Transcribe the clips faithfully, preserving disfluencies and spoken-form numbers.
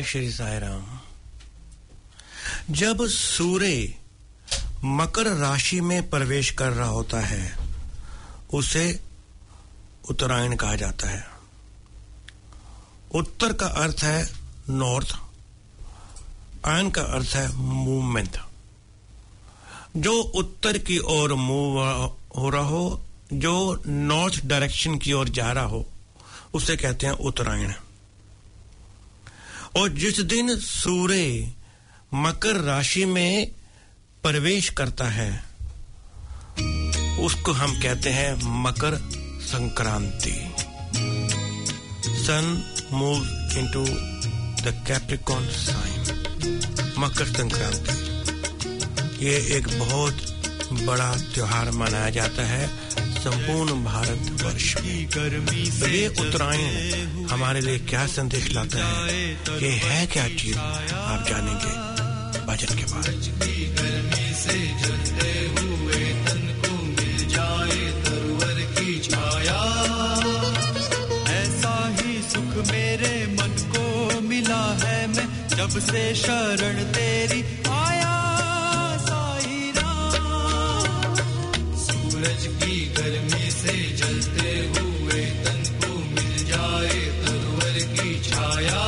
श्री साई राम। जब सूर्य मकर राशि में प्रवेश कर रहा होता है उसे उत्तरायण कहा जाता है। उत्तर का अर्थ है नॉर्थ, आयन का अर्थ है मूवमेंट। जो उत्तर की ओर मूव हो रहा हो, जो नॉर्थ डायरेक्शन की ओर जा रहा हो, उसे कहते हैं उत्तरायण। और जिस दिन सूर्य मकर राशि में प्रवेश करता है उसको हम कहते हैं Makar Sankranti. Sun moves into the Capricorn sign, Makar Sankranti. ये एक बहुत बड़ा त्योहार मनाया जाता है संपूर्ण भारतवर्ष में। तो ये उत्तरायण हमारे लिए क्या संदेश लाता है, ये है क्या चीज, आप जानेंगे भजन के बाद। गर्मी से जलते हुए तन को मिल जाए तरवर की छाया, ऐसा ही सुख मेरे मन को मिला है, मैं जब से शरण तेरी आया साईं राम। सूरज की गर्मी से जलते हुए तन को मिल जाए तरवर की छाया,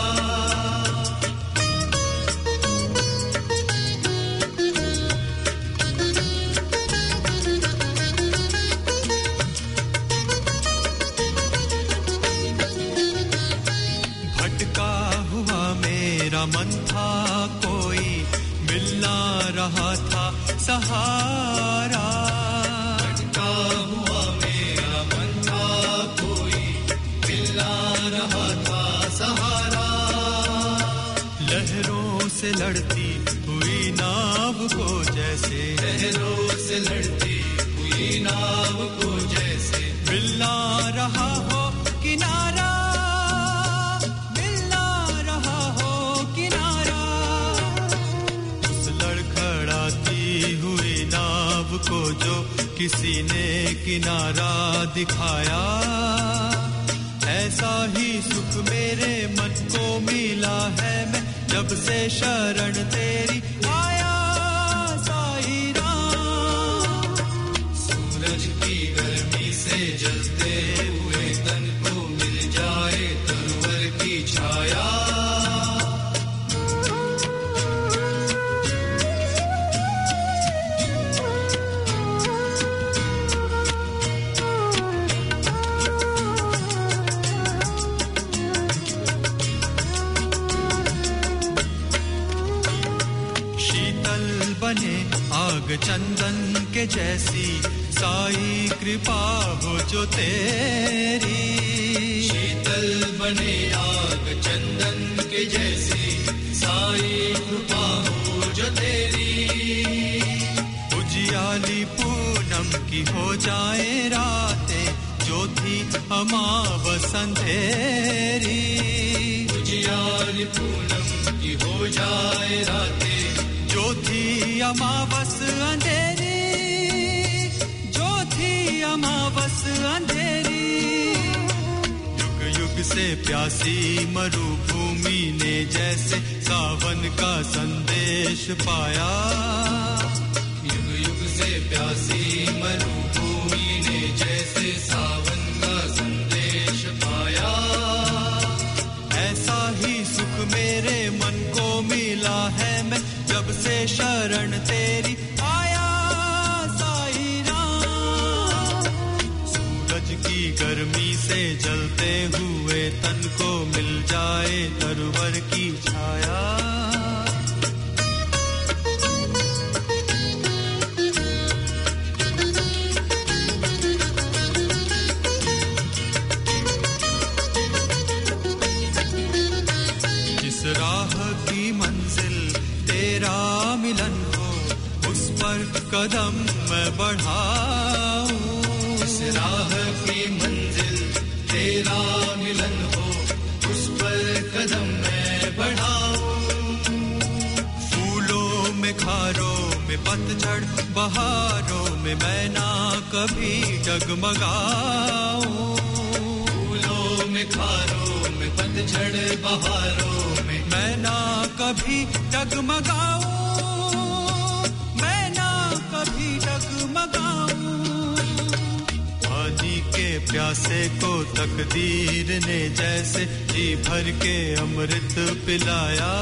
मन था कोई मिलना रहा था सहारा। भटका हुआ मेरा मन था कोई मिलना रहा था सहारा। लहरों से लड़ती हुई नाव को जैसे, लहरों से लड़ती हुई नाव को जैसे मिलना रहा हो किनारा, को जो किसी ने किनारा दिखाया। ऐसा ही सुख मेरे मन को मिला है, मैं जब से शरण तेरी आया साईं राम। सूरज की गर्मी से जलते हुए तन को मिल जाए तरवर की छाया, आग चंदन के जैसी साई कृपा हो जो तेरी। शीतल बने आग चंदन के जैसी साई कृपा हो जो तेरी। उजियाली पूनम की हो जाए रातें जो थी अमावस अंधेरी। उजियाली पूनम की हो जाए रातें जो थी अमावस अंधेरी, जो थी अमावस अंधेरी। युग युग से प्यासी मरुभूमि ने जैसे सावन का संदेश पाया। युग युग से प्यासी मरुभूमि ने जैसे सावन का संदेश पाया। ऐसा ही सुख मेरे मन को मिला है, मैं जब से शरण तेरी आया साईं राम। सूरज की गर्मी से जलते हुए तन को मिल जाए तरवर की छाया। जिस राह की मंजिल तेरा मिलन हो, उस पर कदम मैं बढ़ाऊं। इस राह की मंजिल तेरा मिलन हो, उस पर कदम मैं बढ़ाऊं। फूलों में खारों में पतझड़ बहारों में मैं ना कभी डगमगाऊं। फूलों में खारों में पतझड़ बहारों में मैं ना कभी डगमगाऊं मैं ना कभी डगमगाऊं पानी के प्यासे को तकदीर ने जैसे जी भर के अमृत पिलाया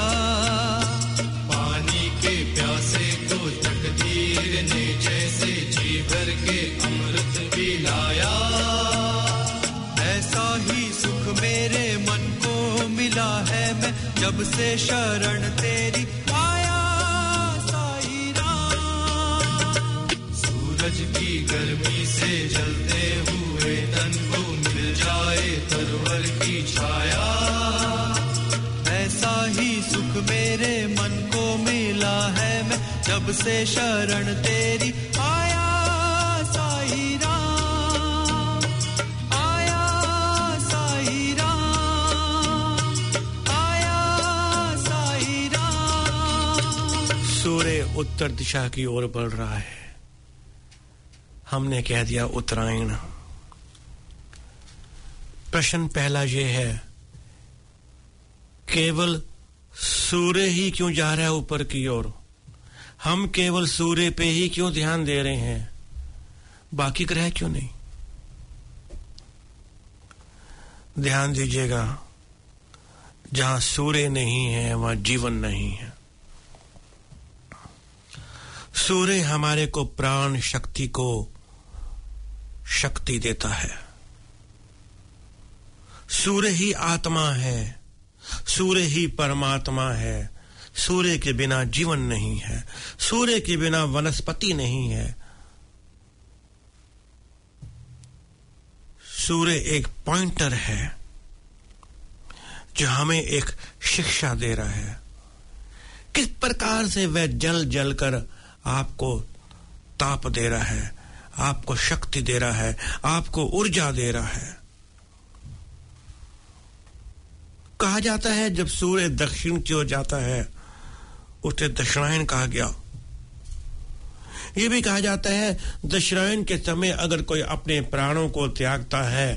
पानी के प्यासे को तकदीर ने जैसे जी भर के अमृत पिलाया ऐसा ही सुख मेरे मन को मिला है मैं जब से शरण तेरी आया साईं राम सूरज की गर्मी से जलते हुए तन को मिल जाए तरवर की छाया ऐसा ही सुख मेरे मन को मिला है मैं जब से शरण तेरी आया साईं राम आया साईं राम आया साईं राम सूर्य उत्तर दिशा की ओर बढ़ रहा है हमने कह दिया उत्तरायण प्रश्न पहला ये है केवल सूर्य ही क्यों जा रहा है ऊपर की ओर हम केवल सूर्य पे ही क्यों ध्यान दे रहे हैं बाकी ग्रह क्यों नहीं ध्यान दीजिएगा जहां सूर्य नहीं है वहां जीवन नहीं है सूर्य हमारे को प्राण शक्ति को शक्ति देता है सूर्य ही आत्मा है सूर्य ही परमात्मा है सूर्य के बिना जीवन नहीं है सूर्य के बिना वनस्पति नहीं है सूर्य एक पॉइंटर है जो हमें एक शिक्षा दे रहा है किस प्रकार से वह जल जलकर आपको ताप दे रहा है आपको शक्ति दे रहा है आपको ऊर्जा दे रहा है कहा जाता है जब सूर्य दक्षिण की ओर जाता है उसे दक्षिणायन कहा गया यह भी कहा जाता है दक्षिणायन के समय अगर कोई अपने प्राणों को त्यागता है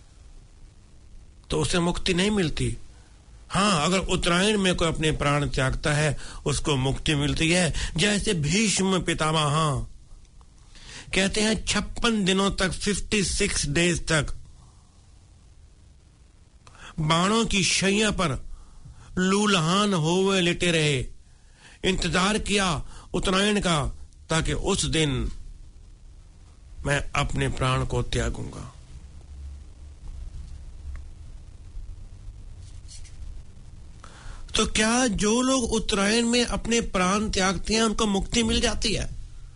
तो उसे मुक्ति नहीं मिलती हां अगर उत्तरायण में कोई अपने प्राण त्यागता है उसको मुक्ति मिलती है जैसे भीष्म पितामह कहते हैं छप्पन दिनों तक छप्पन डेज तक बाणों की शैया पर लूलहान होवे लेटे रहे इंतजार किया उत्तरायण का ताकि उस दिन मैं अपने प्राण को त्यागूंगा तो क्या जो लोग उत्तरायण में अपने प्राण त्यागते हैं उनको मुक्ति मिल जाती है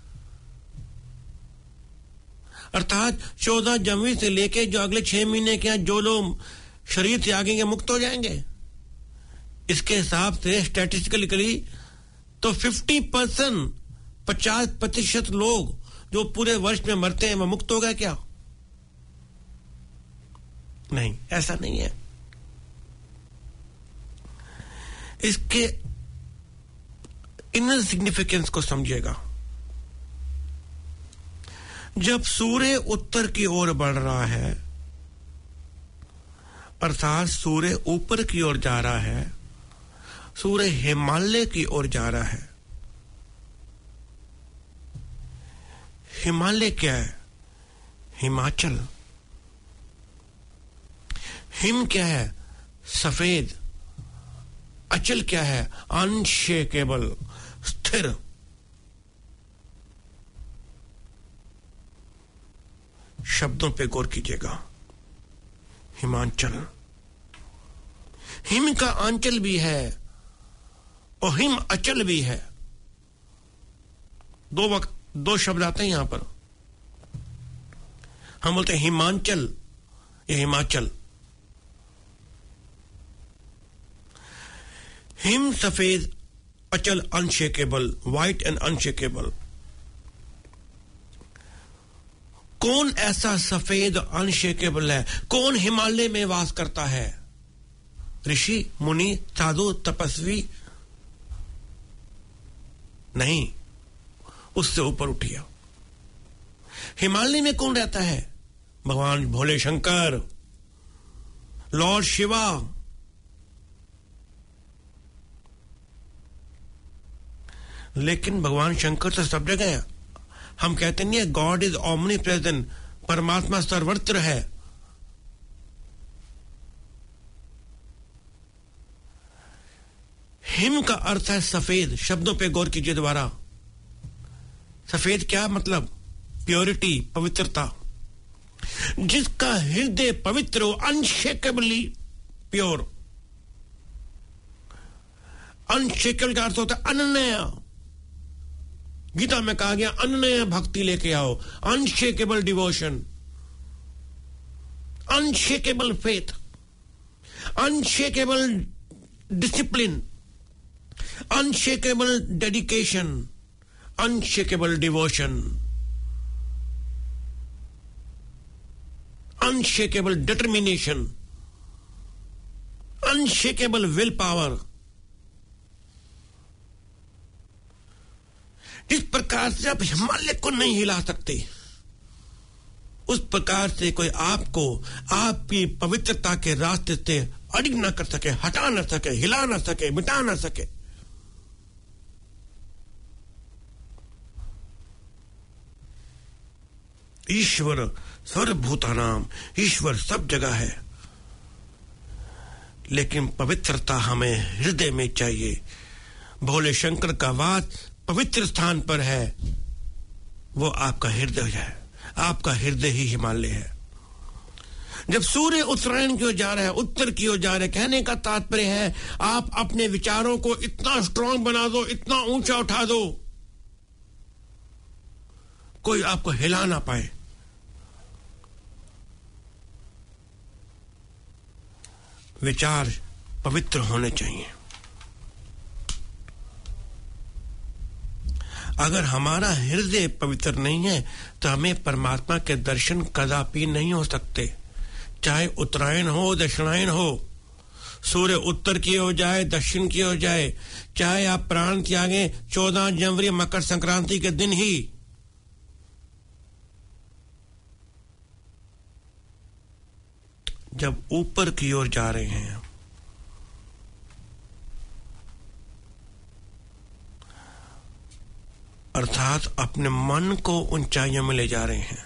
अर्थात चौदह जनवरी से लेके जो अगले छह महीने के जो लोग शरीर त्यागेंगे मुक्त हो जाएंगे इसके हिसाब से स्टैटिस्टिकली तो पचास परसेंट पचास प्रतिशत लोग जो पूरे वर्ष में मरते हैं वो मुक्त हो गए क्या नहीं ऐसा नहीं है इसके इनर सिग्निफिकेंस को समझिएगा जब सूर्य उत्तर की ओर बढ़ रहा है अर्थात सूर्य ऊपर की ओर जा रहा है सूर्य हिमालय की ओर जा रहा है हिमालय क्या है हिमाचल हिम क्या है सफेद अचल क्या है अनशेकेबल स्थिर शब्दों पे गौर कीजिएगा हिमाचल हिम का आंचल भी है और हिम अचल भी है दो वक्त दो शब्द आते हैं यहां पर हम बोलते हैं हिमांचल या हिमाचल हिम सफेद अचल अनशेकेबल व्हाइट एंड अनशेकेबल कौन ऐसा सफेद अनशेकेबल है कौन हिमालय में वास करता है ऋषि मुनि साधु तपस्वी नहीं उससे ऊपर उठिया हिमालय में कौन रहता है भगवान भोले शंकर लॉर्ड शिवा लेकिन भगवान शंकर तो सब जगह है। हम कहते नहीं है गॉड इज ओमनी प्रेजेंट, परमात्मा सर्वत्र है। हिम का अर्थ है सफेद। शब्दों पे गौर कीजिए दोबारा। सफेद क्या मतलब? प्योरिटी, पवित्रता। जिसका हृदय पवित्र हो, अनशेकेबली प्योर। अनशेकेबल का अर्थ होता है अनन्य। गीता में कहा गया अनन्य भक्ति लेके आओ, unshakeable devotion, unshakeable faith, unshakeable discipline, unshakeable dedication, unshakeable devotion, unshakeable determination, unshakeable will power. जिस प्रकार से आप हिमालय को नहीं हिला सकते, उस प्रकार से कोई आपको आपकी पवित्रता के रास्ते से अड़िग ना कर सके, हटा ना सके, हिला ना सके, मिटा ना सके। ईश्वर सर्वभूतानाम, ईश्वर सब जगह है, लेकिन पवित्रता हमें हृदय में चाहिए। भोले शंकर का वास पवित्र स्थान पर है, वो आपका हृदय है। आपका हृदय ही हिमालय है। जब सूर्य उत्तरायण की ओर जा रहा है, उत्तर की ओर जा रहा है, कहने का तात्पर्य है आप अपने विचारों को इतना स्ट्रांग बना दो, इतना ऊंचा उठा दो, कोई आपको हिला ना पाए। विचार पवित्र होने चाहिए। अगर हमारा हृदय पवित्र नहीं है तो हमें परमात्मा के दर्शन कदापि नहीं हो सकते। चाहे उत्तरायण हो, दक्षिणायन हो, सूर्य उत्तर की ओर जाए, दक्षिण की ओर जाए, चाहे आप प्राण त्यागे चौदह जनवरी मकर संक्रांति के दिन ही, जब ऊपर की ओर जा रहे हैं, अर्थात अपने मन को ऊंचाइयों में ले जा रहे हैं।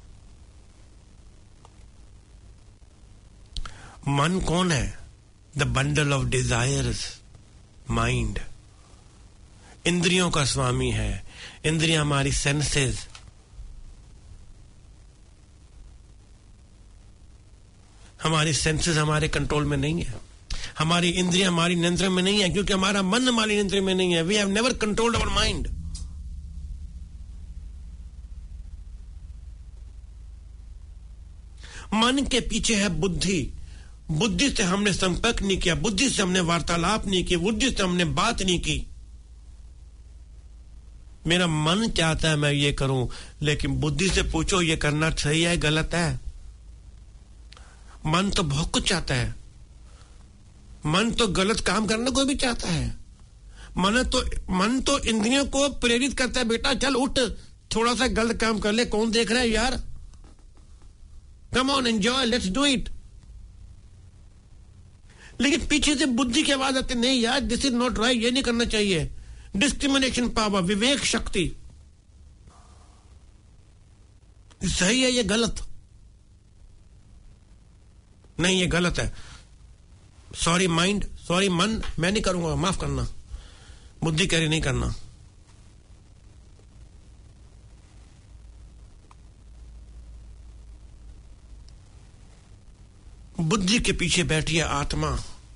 मन कौन है? The bundle of desires, mind. इंद्रियों का स्वामी है। इंद्रियां हमारी सेंसेस। हमारी सेंसेस हमारे कंट्रोल में नहीं है। हमारी इंद्रियां हमारी नियंत्रण में नहीं है, क्योंकि हमारा मन हमारी नियंत्रण में नहीं है। We have never controlled our mind. मन के पीछे है बुद्धि। बुद्धि से हमने संपर्क नहीं किया, बुद्धि से हमने वार्तालाप नहीं की, बुद्धि से हमने बात नहीं की। मेरा मन चाहता है मैं ये करूं, लेकिन बुद्धि से पूछो ये करना सही है गलत है। मन तो बहुत कुछ चाहता है। मन तो गलत काम करने को भी चाहता है। मन तो मन तो इंद्रियों को प्रेरित करता है, बेटा चल उठ, थोड़ा सा गलत काम कर ले, कौन देख रहा है यार, come on enjoy, let's do it. लेकिन पीछे से बुद्धि की आवाज आती, नहीं यार दिस इज नॉट राइट, ये नहीं करना चाहिए। डिस्क्रिमिनेशन पावर, विवेक शक्ति, सही है ये गलत नहीं, ये गलत है। सॉरी माइंड, सॉरी मन, मैं नहीं करूंगा, माफ करना। बुद्धि कह रही नहीं करना। बुद्धि के पीछे बैठी है आत्मा,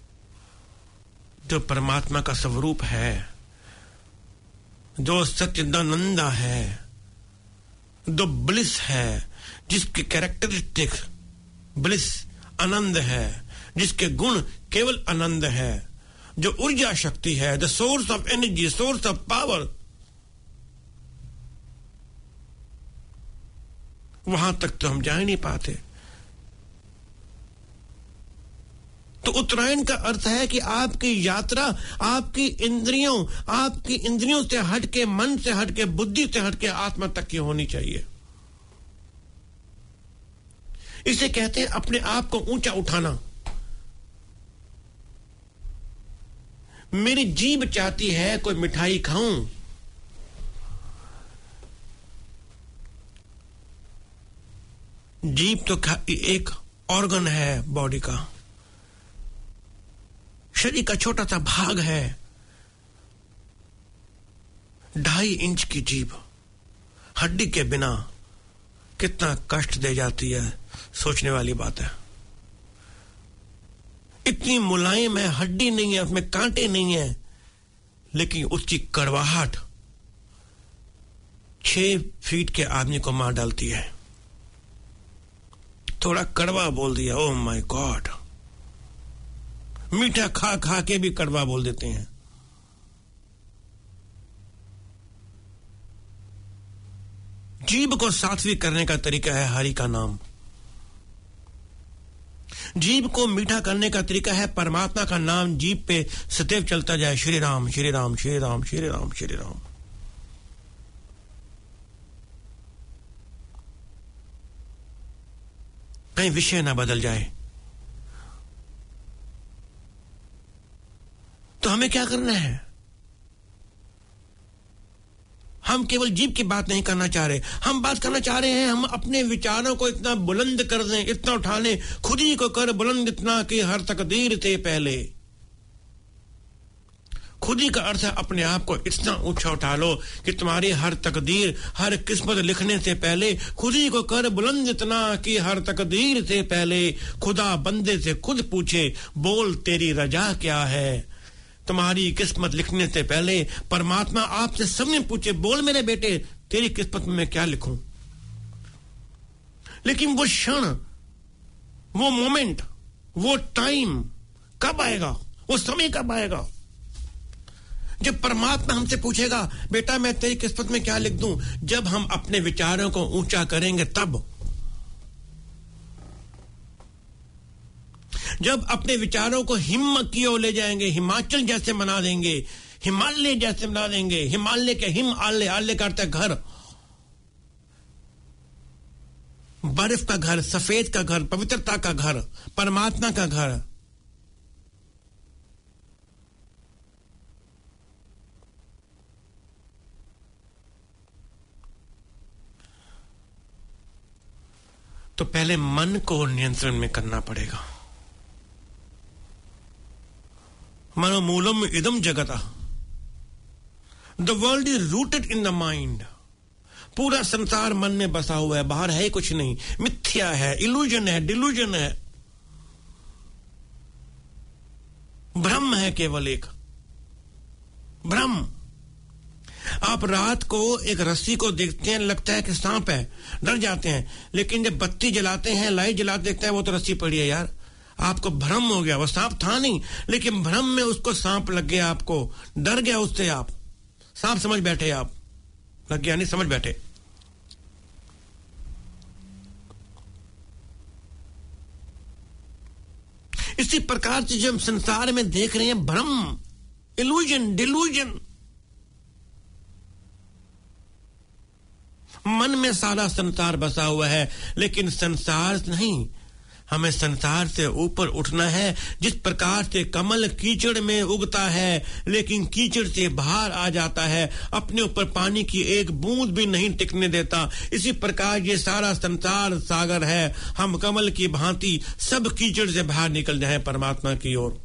जो परमात्मा का स्वरूप है, जो सच्चिदानंदा है, जो ब्लिस है, जिसके कैरेक्टरिस्टिक ब्लिस आनंद है, जिसके गुण केवल आनंद है, जो ऊर्जा शक्ति है, the source of energy, source of power. वहां तक तो हम जा ही नहीं पाते। तो उत्तरायण का अर्थ है कि आपकी यात्रा आपकी इंद्रियों आपकी इंद्रियों से हटके, मन से हटके, बुद्धि से हटके आत्मा तक की होनी चाहिए। इसे कहते हैं अपने आप को ऊंचा उठाना। मेरी जीभ चाहती है कोई मिठाई खाऊं, जीभ तो एक ऑर्गन है बॉडी का, शरीर का छोटा सा भाग है। ढाई इंच की जीभ हड्डी के बिना कितना कष्ट दे जाती है, सोचने वाली बात है। इतनी मुलायम है, हड्डी नहीं है, उसमें कांटे नहीं है, लेकिन उसकी कड़वाहट छह फीट के आदमी को मार डालती है। थोड़ा कड़वा बोल दिया, ओह माय गॉड। मीठा खा खा के भी कड़वा बोल देते हैं। जीभ को सात्विक करने का तरीका है हरि का नाम। जीभ को मीठा करने का तरीका है परमात्मा का नाम जीभ पे सदैव चलता जाए, श्री राम श्री राम श्री राम श्री राम श्री राम। कहीं विषय ना बदल जाए। तो हमें क्या करना है? हम केवल जीभ की बात नहीं करना चाह रहे, हम बात करना चाह रहे हैं हम अपने विचारों को इतना बुलंद कर दें, इतना उठा लें, खुद ही को कर बुलंद इतना कि हर तकदीर से पहले। खुद ही का अर्थ है अपने आप को इतना ऊंचा उठा लो कि तुम्हारी हर तकदीर, हर किस्मत लिखने से पहले खुद ही को कर बुलंद इतना कि हर तकदीर से पहले खुदा बंदे से खुद पूछे, बोल तेरी रजा क्या है। तुम्हारी किस्मत लिखने से पहले परमात्मा आपसे सबने पूछे, बोल मेरे बेटे तेरी किस्मत में मैं क्या लिखूं। लेकिन वो क्षण, वो मोमेंट, वो टाइम कब आएगा? वो समय कब आएगा जब परमात्मा हमसे पूछेगा, बेटा मैं तेरी किस्मत में क्या लिख दूं? जब हम अपने विचारों को ऊंचा करेंगे तब। जब अपने विचारों को हिम्मत की ओर ले जाएंगे, हिमाचल जैसे बना देंगे, हिमालय जैसे बना देंगे। हिमालय के हिम आले, आले का अर्थ है घर, बर्फ का घर, सफेद का घर, पवित्रता का घर, परमात्मा का घर। तो पहले मन को नियंत्रण में करना पड़ेगा। मनोमूलम इदम जगतः, the world is rooted in the mind. पूरा संसार मन में बसा हुआ है, बाहर है कुछ नहीं, मिथ्या है, इल्यूजन है, डिल्यूजन है, भ्रम है, केवल एक भ्रम। आप रात को एक रस्सी को देखते हैं, लगता है कि सांप है, डर जाते हैं, लेकिन जब बत्ती जलाते हैं, लाइट जलाते देखते हैं वो तो रस्सी पड़ी है यार। आपको भ्रम हो गया, वो सांप था नहीं, लेकिन भ्रम में उसको सांप लग गया, आपको डर गया उससे, आप सांप समझ बैठे, आप लग गया नहीं समझ बैठे। इसी प्रकार से जब संसार में देख रहे हैं भ्रम, इल्यूजन, डिल्यूजन, मन में सारा संसार बसा हुआ है, लेकिन संसार नहीं, हमें संसार से ऊपर उठना है। जिस प्रकार से कमल कीचड़ में उगता है लेकिन कीचड़ से बाहर आ जाता है, अपने ऊपर पानी की एक बूंद भी नहीं टिकने देता, इसी प्रकार ये सारा संसार सागर है। हम कमल की भांति सब कीचड़ से बाहर निकल जाएं परमात्मा की ओर।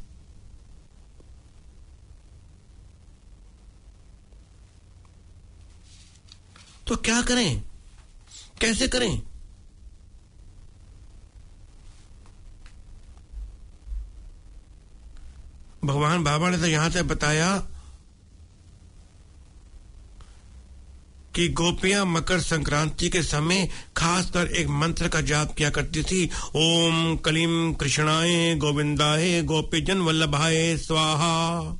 तो क्या करें, कैसे करें? भगवान बाबा ने तो यहां से बताया कि गोपियां मकर संक्रांति के समय खासकर एक मंत्र का जाप किया करती थी, ओम कलीम कृष्णाय गोविंदाय गोपीजन वल्लभाय स्वाहा।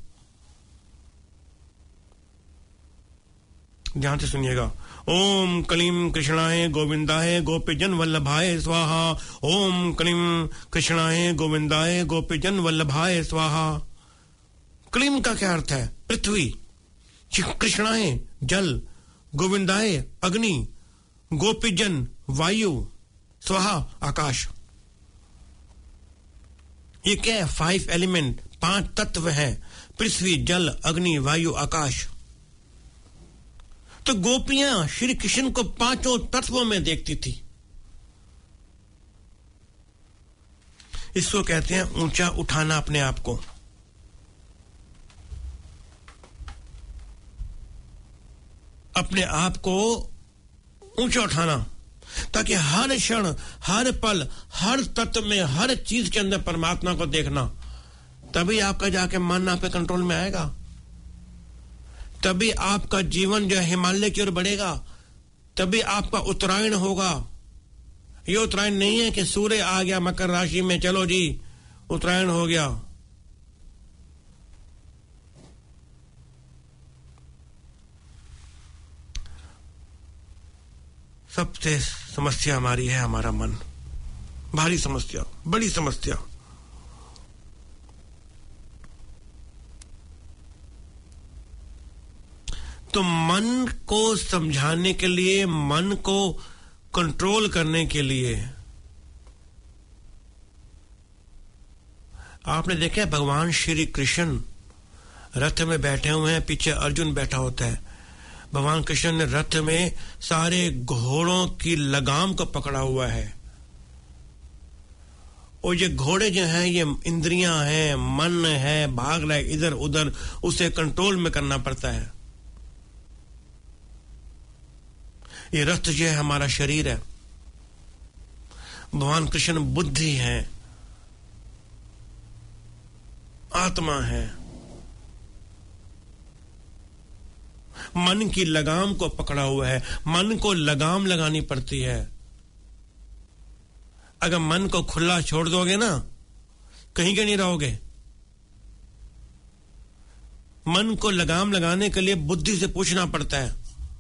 ध्यान से सुनिएगा, ओम कलीम कृष्णाय गोविंदाय गोपीजन वल्लभाय स्वाहा। ओम कलीम कृष्णाय गोविंदाय गोपीजन वल्लभाय स्वाहा। क्लीम का क्या अर्थ है? पृथ्वी, कृष्णाय जल, गोविंदाय अग्नि, गोपीजन वायु, स्वाहा आकाश। ये क्या है? फाइव एलिमेंट, पांच तत्व हैं, पृथ्वी, जल, अग्नि, वायु, आकाश। तो गोपियां श्री कृष्ण को पांचों तत्वों में देखती थी। इसको कहते हैं ऊंचा उठाना अपने आप को। अपने आप को ऊंचा उठाना ताकि हर क्षण, हर पल, हर तत्व में, हर चीज के अंदर परमात्मा को देखना। तभी आपका जाके मन आप पे कंट्रोल में आएगा, तभी आपका जीवन जो है हिमालय की ओर बढ़ेगा, तभी आपका उत्तरायण होगा। ये उत्तरायण नहीं है कि सूर्य आ गया मकर राशि में, चलो जी उत्तरायण हो गया। सबसे समस्या हमारी है हमारा मन, भारी समस्या, बड़ी समस्या। तो मन को समझाने के लिए, मन को कंट्रोल करने के लिए आपने देखा भगवान श्री कृष्ण रथ में बैठे हुए हैं, पीछे अर्जुन बैठा होता है। भगवान कृष्ण ने रथ में सारे घोड़ों की लगाम को पकड़ा हुआ है, और ये घोड़े जो हैं ये इंद्रियां हैं, मन है, भाग रहा है इधर उधर, उसे कंट्रोल में करना पड़ता है। ये रथ जो है हमारा शरीर है, भगवान कृष्ण बुद्धि है, आत्मा है। मन की लगाम को पकड़ा हुआ है, मन को लगाम लगानी पड़ती है। अगर मन को खुला छोड़ दोगे ना, कहीं के नहीं रहोगे। मन को लगाम लगाने के लिए बुद्धि से पूछना पड़ता है।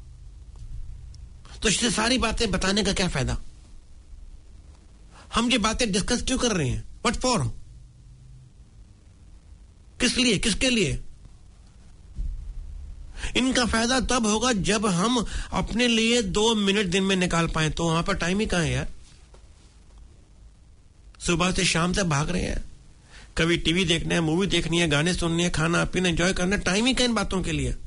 तो इससे सारी बातें बताने का क्या फायदा? हम ये बातें डिस्कस क्यों कर रहे हैं? What for? किस लिए, किसके लिए? इनका फायदा तब होगा जब हम अपने लिए दो मिनट दिन में निकाल पाए। तो वहां पर टाइम ही कहां है यार? सुबह से शाम तक भाग रहे हैं, कभी टीवी देखना है, मूवी देखनी है, गाने सुननी है, खाना पीना एंजॉय करना, टाइम ही कहां इन बातों के लिए?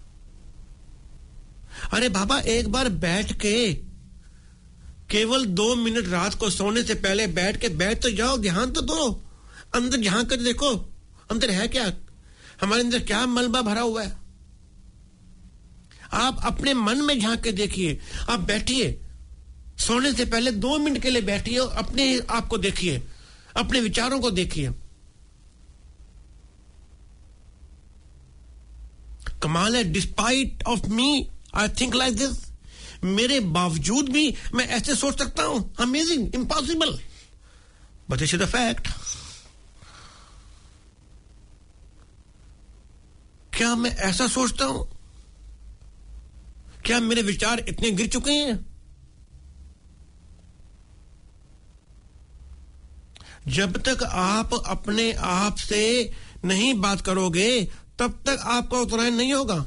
अरे बाबा, एक बार बैठ के केवल दो मिनट रात को सोने से पहले बैठ के बैठ तो जाओ, ध्यान तो दो, अंदर झांक कर देखो अंदर है क्या, हमारे अंदर क्या मलबा भरा हुआ है। आप अपने मन में झांक के देखिए। आप बैठिए, सोने से पहले दो मिनट के लिए बैठिए और अपने आप को देखिए, अपने विचारों को देखिए। कमाल है, despite of me I think like this, मेरे बावजूद भी मैं ऐसे सोच सकता हूं। Amazing, impossible, but it's the fact. क्या मैं ऐसा सोचता हूं? क्या मेरे विचार इतने गिर चुके हैं? जब तक आप अपने आप से नहीं बात करोगे तब तक आपका उत्तरायण नहीं होगा।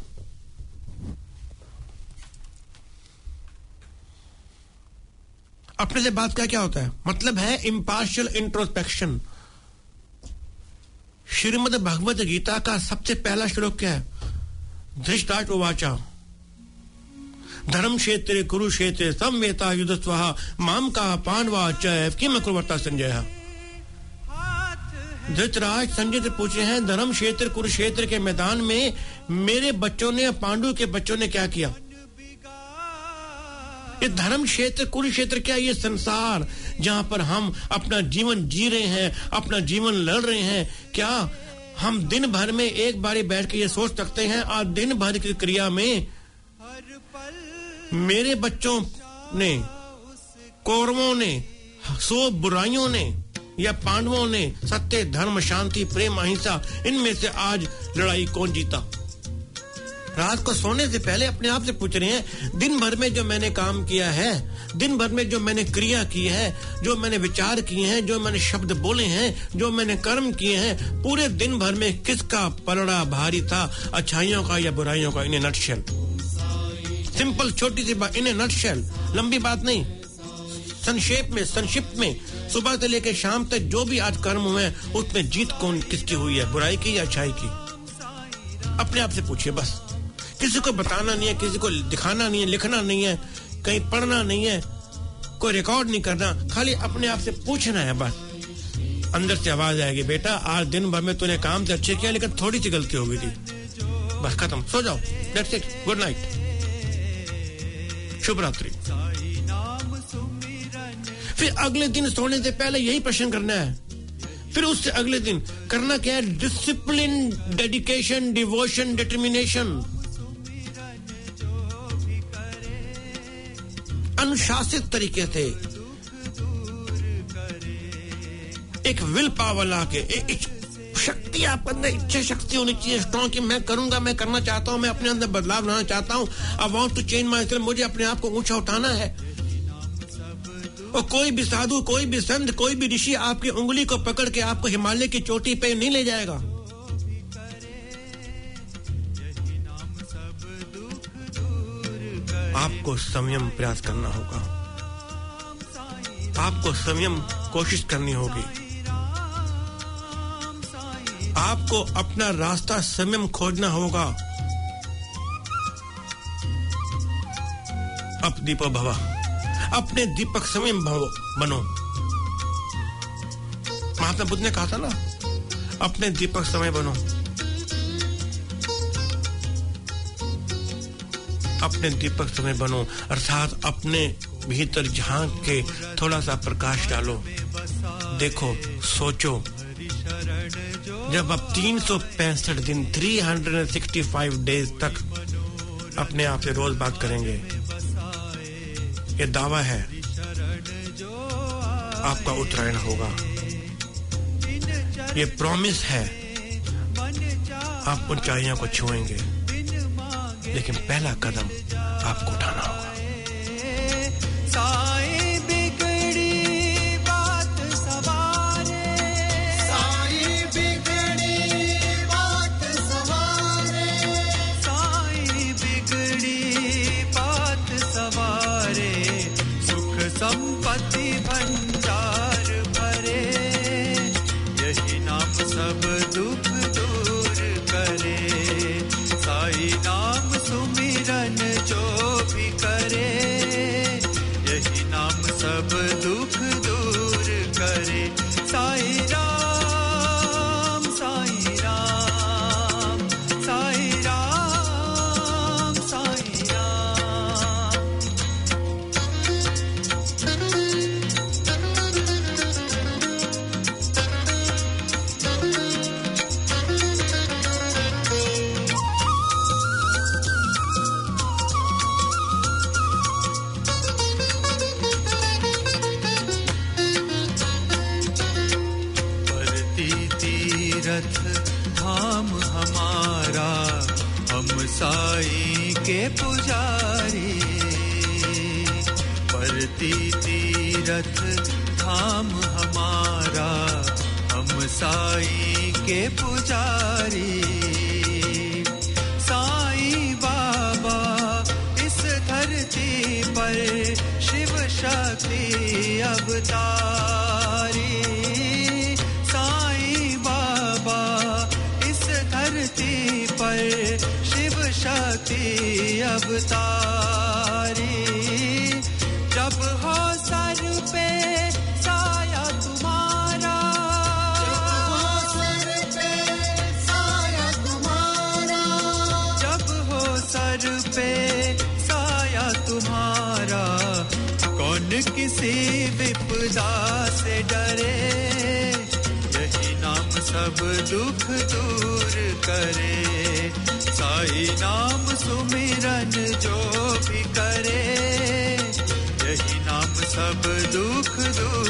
अपने से बात का क्या होता है? मतलब है इम्पार्शियल इंट्रोस्पेक्शन। श्रीमद् भगवद गीता का सबसे पहला श्लोक क्या है? धृतराष्ट्र उवाच धर्म क्षेत्रे कुरुक्षेत्रे संवेता युद्धस्वः माम का पांडवा च किम कुर्वता संजय। धृतराष्ट्र संजय से पूछे हैं, धर्म क्षेत्र कुरुक्षेत्र के मैदान में मेरे बच्चों ने, पांडु के बच्चों ने क्या किया? ये धर्म क्षेत्र कुरुक्षेत्र क्या? ये संसार जहां पर हम अपना जीवन जी रहे हैं, अपना जीवन लड़ रहे हैं, क्या हम दिन भर में एक बारी बैठ के ये सोच सकते हैं आज दिन भर की क्रिया में मेरे बच्चों ने, कौरवों ने, सौ बुराइयों ने या पांडवों ने सत्य, धर्म, शांति, प्रेम, अहिंसा, इनमें से आज लड़ाई कौन जीता? रात को सोने से पहले अपने आप से पूछ रहे हैं, दिन भर में जो मैंने काम किया है, दिन भर में जो मैंने क्रिया की है, जो मैंने विचार किए हैं, जो मैंने शब्द बोले हैं, जो मैंने कर्म किए हैं, पूरे दिन भर में किसका पलड़ा भारी था? अच्छाइयों का या बुराइयों का? इन ए नटशेल, सिंपल छोटी सी बात, इन ए नटशेल, लंबी बात नहीं, संक्षेप में, संक्षिप्त में, सुबह से लेकर शाम तक जो भी आज कर्म हुए हैं उसमें जीत कौन किसकी हुई है, बुराई की या अच्छाई की? अपने आप से पूछिए बस। किसी को बताना नहीं है, किसी को दिखाना नहीं है, लिखना नहीं है, कहीं पढ़ना नहीं है, कोई रिकॉर्ड नहीं करना, खाली अपने आप से पूछना है बस। अंदर से आवाज आएगी, बेटा आज दिन भर में तूने काम तो अच्छे किया लेकिन थोड़ी सी गलती हो गई थी, बस खत्म, सो जाओ, दैट्स इट, गुड नाइट, शुभ रात्रि। फिर अगले दिन सोने से पहले यही प्रश्न करना है, फिर उससे अगले दिन करना क्या है, डिसिप्लिन, डेडिकेशन, डिवोशन, डिटर्मिनेशन, अनुशासित तरीके से एक विल पावर ला के, एक शक्ति आपके अंदर, इच्छा शक्ति होनी चाहिए स्ट्रॉन्ग कि मैं करूंगा, मैं करना चाहता हूं, मैं अपने अंदर बदलाव लाना चाहता हूं, I want to change myself, मुझे अपने आप को ऊंचा उठाना है। और कोई भी साधु, कोई भी संत, कोई भी ऋषि आपकी उंगली को पकड़ के आपको हिमालय की चोटी पे नहीं ले जाएगा। आपको संयम प्रयास करना होगा, आपको संयम कोशिश करनी होगी, आपको अपना रास्ता संयम खोजना होगा। अब दीपो भवा, अपने दीपक संयम बनो। महात्मा बुद्ध ने कहा था ना, अपने दीपक समय बनो, अपने दीपक समय बनो, अर्थात अपने भीतर झांक के थोड़ा सा प्रकाश डालो, देखो, सोचो। जब आप तीन सौ पैंसठ दिन, तीन सौ पैंसठ डेज तक अपने आप से रोज बात करेंगे, ये दावा है, आपका उत्तरायण होगा, ये प्रॉमिस है, आप ऊंचाइयों को छुएंगे, लेकिन पहला कदम आपको उठाना होगा। साईं बिगड़ी बात सवारे, साईं बिगड़ी बात सवारे, साईं बिगड़ी बात सवारे, सुख संपत्ति भंडार भरे, यही नाम सब दुख दूर करे, साईं नाम सुमिरन जो भी करे, यही नाम सब दुख दूर करे, साईं राम, साईं राम, साईं राम, साईं राम। धाम हमारा, हम साईं के पुजारी, परती तीरथ धाम हमारा, हम साईं के पुजारी, साईं बाबा इस धरती पर शिव शक्ति अवतारी, धरती पर शिव शक्ति अवतारी, जब हो सर पे साया तुम्हारा, जब हो सर पे साया तुम्हारा, जब हो सर पे साया तुम्हारा, कौन किसी विपदा से डरे, यही नाम सब दुख दूर करे, साईं नाम सुमिरन जो भी करे, यही नाम सब दुख दूर